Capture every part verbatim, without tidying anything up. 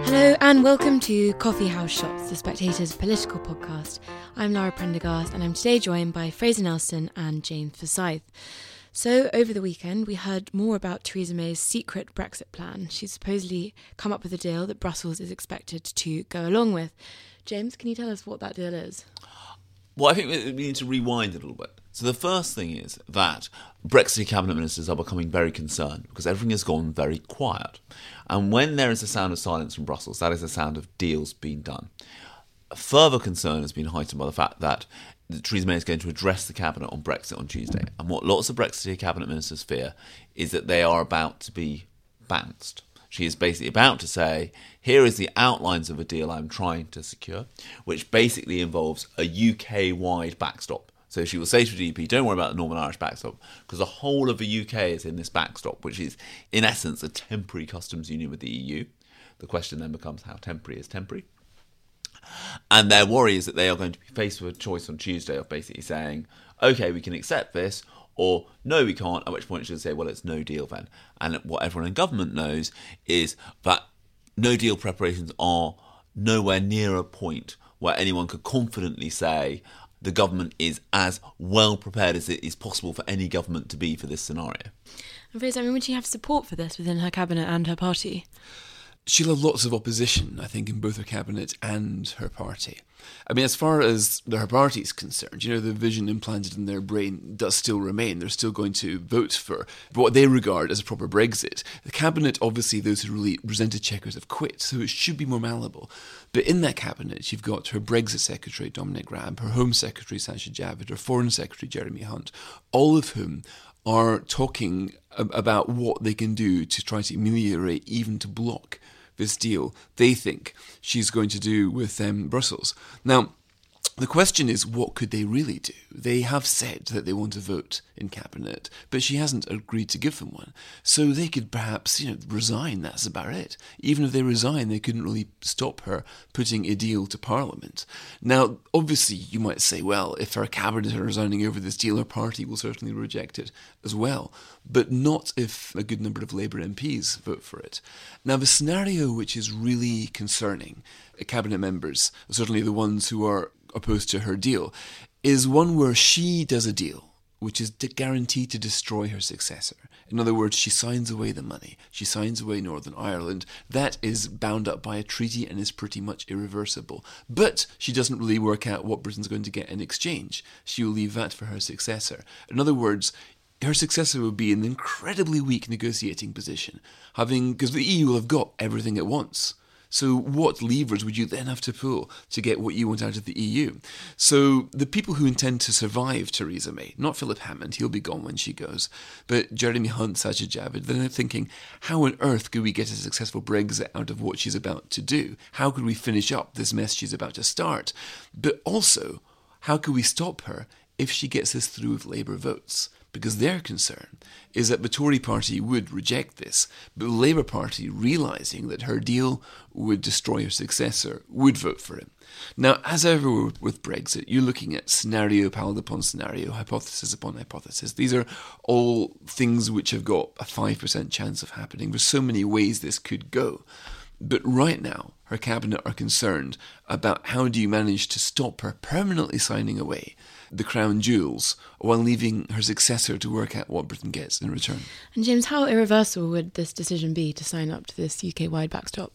Hello and welcome to Coffee House Shots, the Spectator's political podcast. I'm Lara Prendergast and I'm today joined by Fraser Nelson and James Forsyth. So over the weekend we heard more about Theresa May's secret Brexit plan. She's supposedly come up with a deal that Brussels is expected to go along with. James, can you tell us what that deal is? Well, I think we need to rewind a little bit. So the first thing is that Brexit cabinet ministers are becoming very concerned because everything has gone very quiet. And when there is a sound of silence from Brussels, that is a sound of deals being done. A further concern has been heightened by the fact that Theresa May is going to address the cabinet on Brexit on Tuesday. And what lots of Brexit cabinet ministers fear is that they are about to be bounced. She is basically about to say, here is the outlines of a deal I'm trying to secure, which basically involves a U K-wide backstop. So she will say to the D U P, don't worry about the Northern Irish backstop, because the whole of the U K is in this backstop, which is, in essence, a temporary customs union with the E U. The question then becomes, how temporary is temporary? And their worry is that they are going to be faced with a choice on Tuesday of basically saying, OK, we can accept this, or no, we can't, at which point she'll say, well, it's no deal then. And what everyone in government knows is that no deal preparations are nowhere near a point where anyone could confidently say the government is as well prepared as it is possible for any government to be for this scenario. And Fraser, I mean, would she have support for this within her cabinet and her party? She'll have lots of opposition, I think, in both her cabinet and her party. I mean, as far as her party is concerned, you know, the vision implanted in their brain does still remain. They're still going to vote for what they regard as a proper Brexit. The cabinet, obviously, those who really resented Chequers have quit, so it should be more malleable. But in that cabinet, you've got her Brexit Secretary, Dominic Raab, her Home Secretary, Sajid Javid, her Foreign Secretary, Jeremy Hunt, all of whom are talking about what they can do to try to ameliorate, even to block this deal they think she's going to do with um, Brussels. Now, the question is, what could they really do? They have said that they want to vote in cabinet, but she hasn't agreed to give them one. So they could perhaps, you know, resign. That's about it. Even if they resign, they couldn't really stop her putting a deal to Parliament. Now, obviously, you might say, well, if her cabinet are resigning over this deal, her party will certainly reject it as well. But not if a good number of Labour M Ps vote for it. Now, the scenario which is really concerning cabinet members, certainly the ones who are opposed to her deal, is one where she does a deal which is guaranteed to destroy her successor. In other words, she signs away the money. She signs away Northern Ireland. That is bound up by a treaty and is pretty much irreversible. But she doesn't really work out what Britain's going to get in exchange. She will leave that for her successor. In other words, her successor will be in an incredibly weak negotiating position, having because the E U will have got everything at once. So what levers would you then have to pull to get what you want out of the E U? So the people who intend to survive Theresa May, not Philip Hammond, he'll be gone when she goes, but Jeremy Hunt, Sajid Javid, then they're thinking, how on earth could we get a successful Brexit out of what she's about to do? How could we finish up this mess she's about to start? But also, how could we stop her if she gets this through with Labour votes? Because their concern is that the Tory party would reject this, but the Labour Party, realising that her deal would destroy her successor, would vote for it. Now, as ever with Brexit, you're looking at scenario piled upon scenario, hypothesis upon hypothesis. These are all things which have got a five percent chance of happening. There's so many ways this could go. But right now, her cabinet are concerned about how do you manage to stop her permanently signing away the crown jewels while leaving her successor to work out what Britain gets in return. And James, how irreversible would this decision be to sign up to this U K-wide backstop?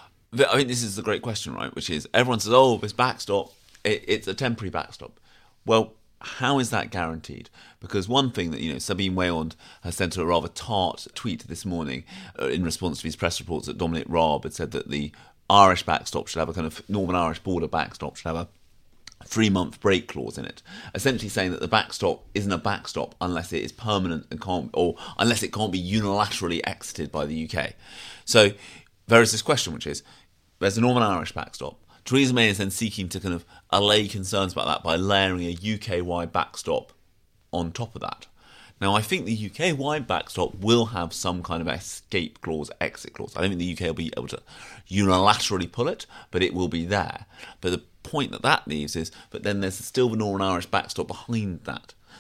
I mean, this is the great question, right? Which is, everyone says, oh, this backstop, it, it's a temporary backstop. Well, how is that guaranteed? Because one thing that, you know, Sabine Wayand has sent a rather tart tweet this morning uh, in response to these press reports that Dominic Raab had said that the Irish backstop should have a kind of Northern Irish border backstop, should have a three-month break clause in it, essentially saying that the backstop isn't a backstop unless it is permanent and can't, or unless it can't be unilaterally exited by the U K. So there is this question, which is, there's a Northern Irish backstop. Theresa May is then seeking to kind of allay concerns about that by layering a U K-wide backstop on top of that. Now, I think the U K-wide backstop will have some kind of escape clause, exit clause. I don't think the U K will be able to unilaterally pull it, but it will be there. But the point that that leaves is, but then there's still the Northern Irish backstop behind that.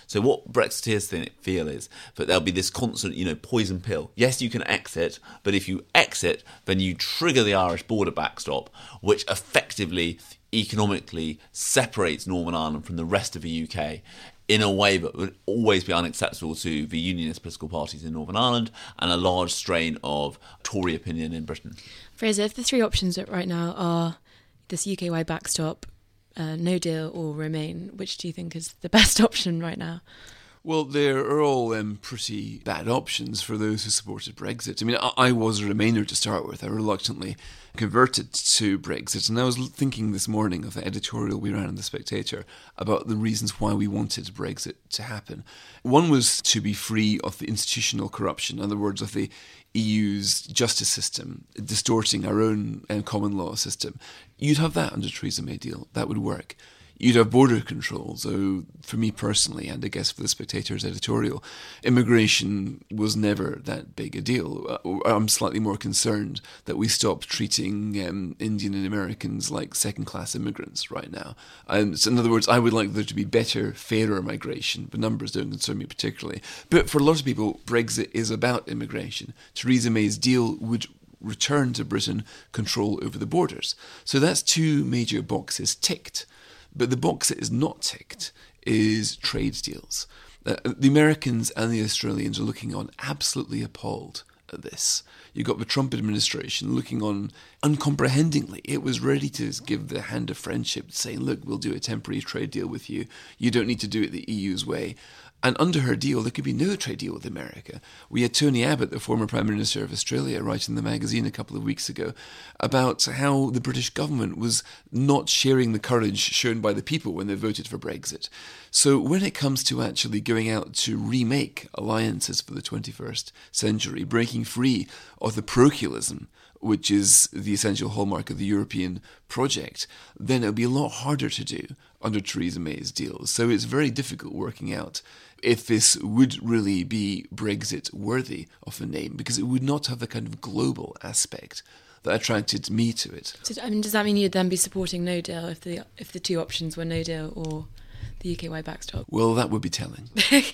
So what Brexiteers think, feel is that there'll be this constant, you know, poison pill. Yes, you can exit, but if you exit, then you trigger the Irish border backstop, which effectively, economically separates Northern Ireland from the rest of the U K in a way that would always be unacceptable to the unionist political parties in Northern Ireland and a large strain of Tory opinion in Britain. Fraser, if the three options right now are this U K-wide backstop, uh, no deal or remain, which do you think is the best option right now? Well, there are all um, pretty bad options for those who supported Brexit. I mean, I, I was a Remainer to start with. I reluctantly converted to Brexit. And I was thinking this morning of the editorial we ran in The Spectator about the reasons why we wanted Brexit to happen. One was to be free of the institutional corruption, in other words, of the E U's justice system, distorting our own um, common law system. You'd have that under Theresa May deal. That would work. You'd have border control. So for me personally, and I guess for the Spectator's editorial, immigration was never that big a deal. I'm slightly more concerned that we stop treating um, Indian and Americans like second-class immigrants right now. Um, so in other words, I would like there to be better, fairer migration. The numbers don't concern me particularly. But for a lot of people, Brexit is about immigration. Theresa May's deal would return to Britain control over the borders. So that's two major boxes ticked. But the box that is not ticked is trade deals. Uh, the Americans and the Australians are looking on absolutely appalled at this. You've got the Trump administration looking on uncomprehendingly. It was ready to give the hand of friendship, saying, look, we'll do a temporary trade deal with you. You don't need to do it the E U's way. And under her deal, there could be no trade deal with America. We had Tony Abbott, the former Prime Minister of Australia, writing in the magazine a couple of weeks ago about how the British government was not sharing the courage shown by the people when they voted for Brexit. So when it comes to actually going out to remake alliances for the twenty-first century, breaking free of the parochialism, which is the essential hallmark of the European project, then it'll be a lot harder to do under Theresa May's deal. So it's very difficult working out if this would really be Brexit worthy of a name, because it would not have the kind of global aspect that attracted me to it. So, I mean, does that mean you'd then be supporting no deal if the if the two options were no deal or the U K-wide backstop? Well, that would be telling.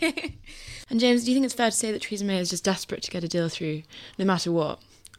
And James, do you think it's fair to say that Theresa May is just desperate to get a deal through, no matter what?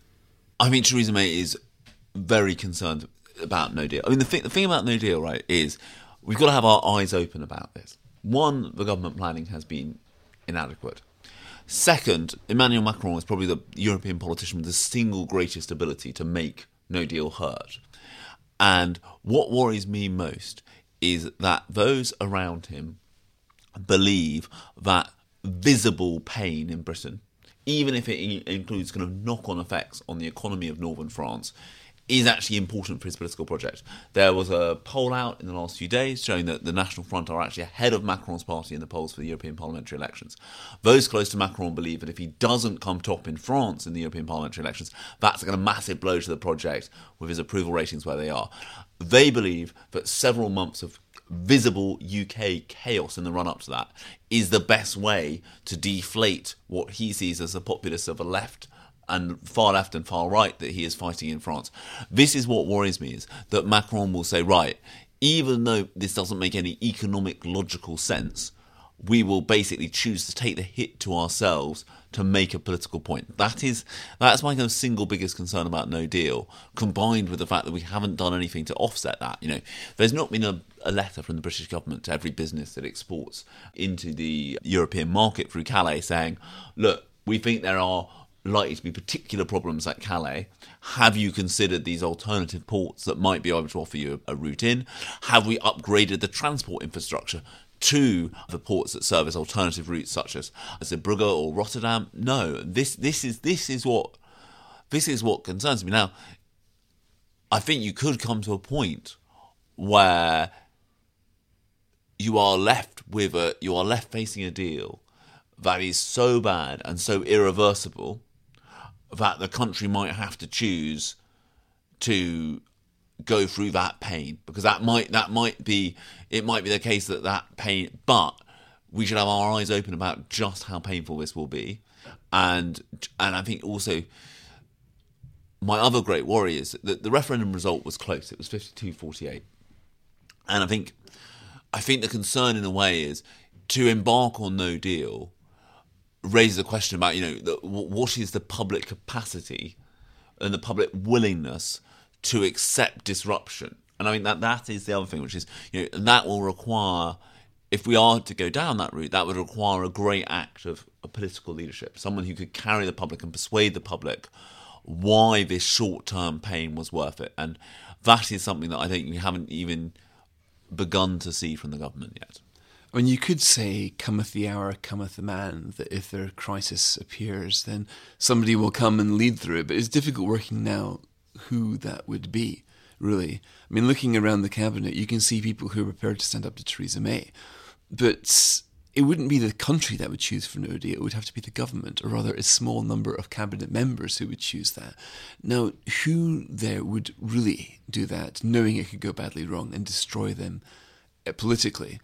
I mean, Theresa May is very concerned about no deal. I mean, the thing, the thing about no deal, right, is we've got to have our eyes open about this. One, the government planning has been inadequate. Second, Emmanuel Macron is probably the European politician with the single greatest ability to make no deal hurt. And what worries me most is that those around him believe that visible pain in Britain, even if it includes kind of knock-on effects on the economy of northern France, is actually important for his political project. There was a poll out in the last few days showing that the National Front are actually ahead of Macron's party in the polls for the European parliamentary elections. Those close to Macron believe that if he doesn't come top in France in the European parliamentary elections, that's a kind of massive blow to the project with his approval ratings where they are. They believe that several months of visible U K chaos in the run-up to that is the best way to deflate what he sees as the populace of the left and far left and far right that he is fighting in France. This is what worries me, is that Macron will say, right, even though this doesn't make any economic logical sense, we will basically choose to take the hit to ourselves to make a political point. That is, that's my kind of single biggest concern about no deal, combined with the fact that we haven't done anything to offset that. You know, there's not been a, a letter from the British government to every business that exports into the European market through Calais saying, look, we think there are likely to be particular problems at Calais. Have you considered these alternative ports that might be able to offer you a, a route in? Have we upgraded the transport infrastructure to the ports that service alternative routes such as Zeebrugge or Rotterdam? No. This this is this is what this is what concerns me. Now, I think you could come to a point where you are left with a you are left facing a deal that is so bad and so irreversible that the country might have to choose to go through that pain, because that might that might be it might be the case that that pain, but we should have our eyes open about just how painful this will be. And and I think also my other great worry is that the referendum result was close. It was fifty-two forty-eight. And I think I think the concern in a way is to embark on no deal raises a question about, you know, the, what is the public capacity and the public willingness to accept disruption. And I mean, that that is the other thing, which is, you know, and that will require, if we are to go down that route, that would require a great act of, of political leadership, someone who could carry the public and persuade the public why this short-term pain was worth it. And that is something that I think we haven't even begun to see from the government yet. I mean, you could say, cometh the hour, cometh the man, that if their crisis appears, then somebody will come and lead through it. But it's difficult working now who that would be, really. I mean, looking around the cabinet, you can see people who are prepared to stand up to Theresa May. But it wouldn't be the country that would choose for no deal. It would have to be the government, or rather a small number of cabinet members who would choose that. Now, who there would really do that, knowing it could go badly wrong and destroy them politically?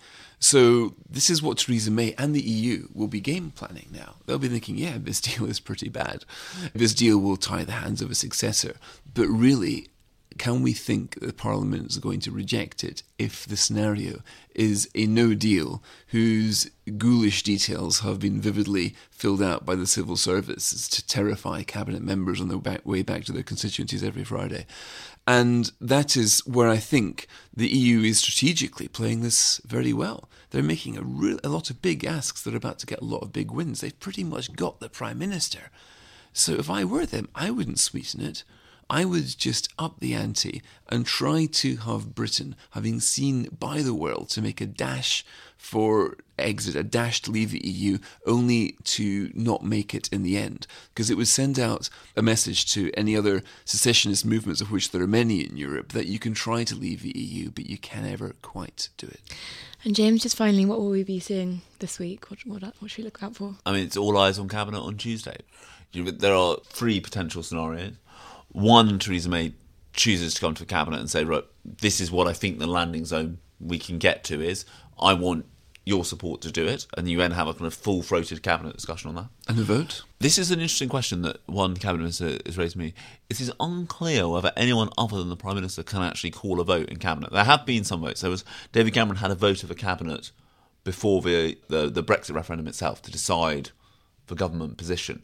So this is what Theresa May and the E U will be game planning now. They'll be thinking, yeah, this deal is pretty bad. This deal will tie the hands of a successor. But really, can we think that Parliament is going to reject it if the scenario is a no deal whose ghoulish details have been vividly filled out by the civil service to terrify cabinet members on their back, way back to their constituencies every Friday? And that is where I think the E U is strategically playing this very well. They're making a, real, a lot of big asks. They're about to get a lot of big wins. They've pretty much got the Prime Minister. So if I were them, I wouldn't sweeten it. I would just up the ante and try to have Britain, having seen by the world, to make a dash for exit, a dash to leave the E U, only to not make it in the end. Because it would send out a message to any other secessionist movements, of which there are many in Europe, that you can try to leave the E U, but you can never quite do it. And James, just finally, what will we be seeing this week? What, what, what should we look out for? I mean, it's all eyes on Cabinet on Tuesday. There are three potential scenarios. One, Theresa May chooses to come to the Cabinet and say, right, this is what I think the landing zone we can get to is. I want your support to do it. And you then have a kind of full-throated Cabinet discussion on that. And a vote? This is an interesting question that one Cabinet Minister has raised to me. It is unclear whether anyone other than the Prime Minister can actually call a vote in Cabinet. There have been some votes. There was David Cameron had a vote of a Cabinet before the, the, the Brexit referendum itself to decide the government position.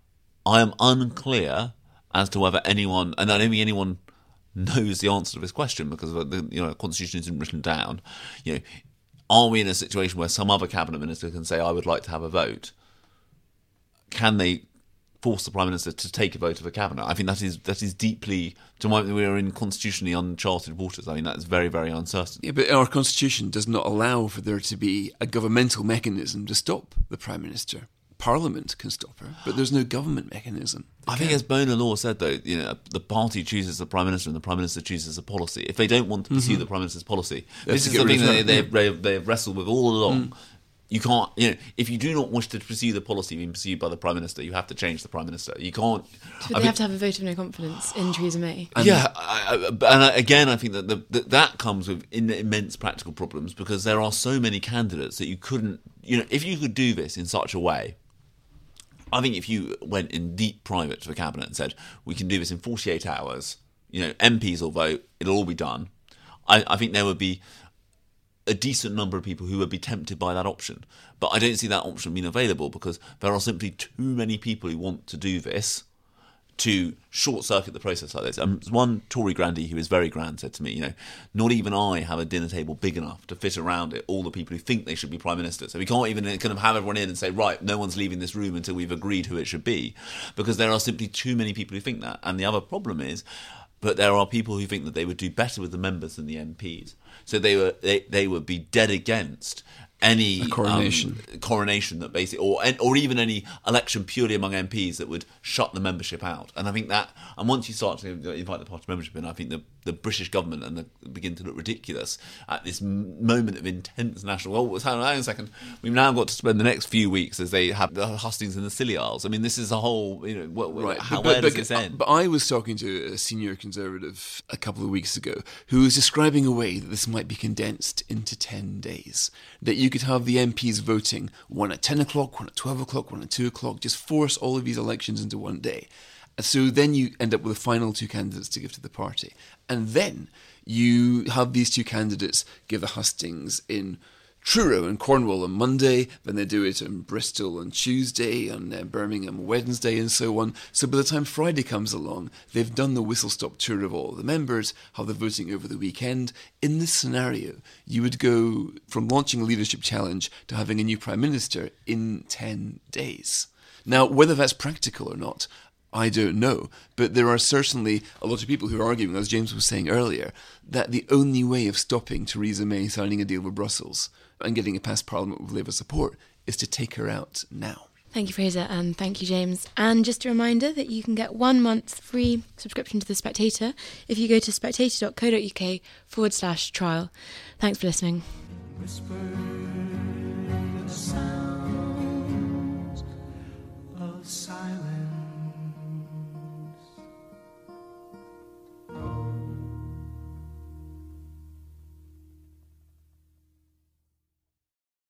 I am unclear as to whether anyone, and I don't think anyone knows the answer to this question because the you know the Constitution isn't written down. You know, are we in a situation where some other cabinet minister can say, "I would like to have a vote"? Can they force the Prime Minister to take a vote of a cabinet? I think that is that is deeply, to my we are in constitutionally uncharted waters. I mean, that is very very uncertain. Yeah, but our Constitution does not allow for there to be a governmental mechanism to stop the Prime Minister. Parliament can stop her, but there's no government mechanism. I think, as Bonar Law said, though, you know, the party chooses the Prime Minister and the Prime Minister chooses a policy. If they don't want to pursue mm-hmm. the Prime Minister's policy, this is something that they, they, they've wrestled with all along. Mm. You can't, you know, if you do not wish to pursue the policy being pursued by the Prime Minister, you have to change the Prime Minister. You can't. So they I have mean, to have a vote of no confidence in Theresa May. Yeah, I, I, and again, I think that the, that that comes with immense practical problems because there are so many candidates that you couldn't, you know, if you could do this in such a way. I think if you went in deep private to the Cabinet and said, we can do this in forty-eight hours, you know, M Ps will vote, it'll all be done, I, I think there would be a decent number of people who would be tempted by that option. But I don't see that option being available because there are simply too many people who want to do this to short-circuit the process like this. Um, one Tory grandee who is very grand said to me, you know, not even I have a dinner table big enough to fit around it all the people who think they should be Prime Minister. So we can't even kind of have everyone in and say, right, no one's leaving this room until we've agreed who it should be, because there are simply too many people who think that. And the other problem is, but there are people who think that they would do better with the members than the M Ps. So they were they, they would be dead against any a coronation, um, coronation that basically, or or even any election purely among M Ps that would shut the membership out. And I think that, and once you start to invite the party membership in, I think the, the British government and the, begin to look ridiculous at this moment of intense national. Well, hang on a second, we've now got to spend the next few weeks as they have the hustings in the Scilly Isles. I mean, this is a whole, you know, what, right. how but, where but, does but, this end? But I was talking to a senior Conservative a couple of weeks ago who was describing a way that this might be condensed into ten days. That you could have the M Ps voting one at ten o'clock, one at twelve o'clock, one at two o'clock, just force all of these elections into one day. So then you end up with the final two candidates to give to the party. And then you have these two candidates give the hustings in Truro in Cornwall on Monday, then they do it in Bristol on Tuesday, on uh, Birmingham Wednesday, and so on. So by the time Friday comes along, they've done the whistle-stop tour of all the members, how they're voting over the weekend. In this scenario, you would go from launching a leadership challenge to having a new Prime Minister in ten days. Now, whether that's practical or not, I don't know, but there are certainly a lot of people who are arguing, as James was saying earlier, that the only way of stopping Theresa May signing a deal with Brussels and getting it past Parliament with Labour support is to take her out now. Thank you, Fraser, and thank you, James. And just a reminder that you can get one month free subscription to The Spectator if you go to spectator.co.uk forward slash trial. Thanks for listening. Whisper in the sound.